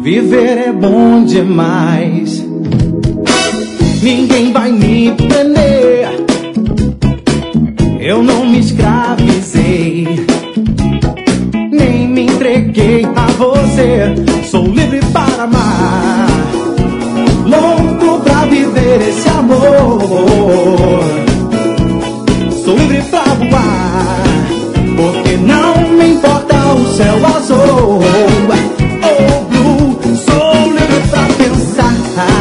Viver é bom demais. Ninguém vai me prender. Eu não me escravizei, nem me entreguei a você. Sou livre para amar, louco pra viver esse amor. Sou livre pra voar, porque não me importa o céu azul. Oh, blue, sou livre pra pensar.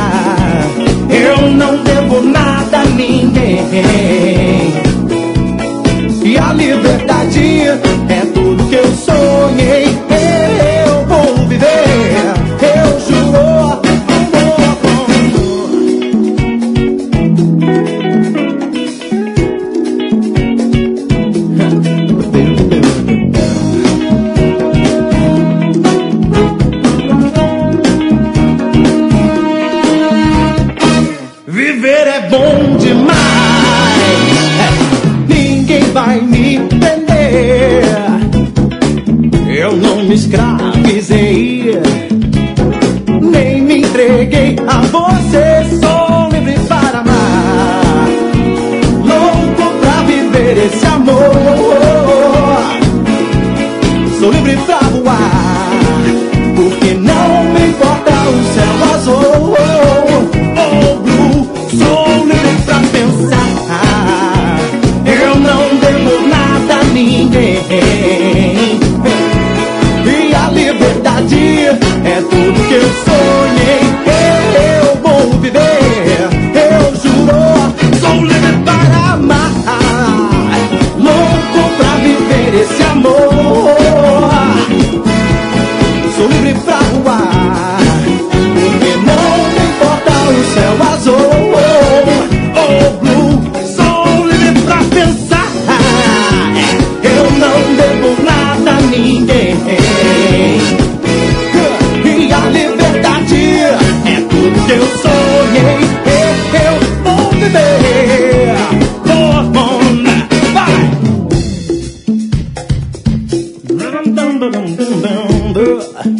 Eu não devo nada a ninguém. E a liberdade é tudo que eu sonhei. Eu vou viver, eu juro. Viver é bom demais. Ninguém vai me prender. Eu não me escravizei, nem me entreguei a você. Sou livre para amar, louco pra viver esse amor. Sou livre pra voar, porque não me importa o céu azul. Oh, blue, sou livre pra pensar. Eu não devo nada a ninguém. E a liberdade é tudo que eu sonhei. Eu vou viver, eu juro. Sou livre para amar, louco pra viver esse amor. Sou livre pra voar, porque não me importa o céu azul. Oh, blue, sou livre pra pensar. Eu não devo nada a ninguém. E a liberdade é tudo que eu sonhei. Eu vou viver. Vai!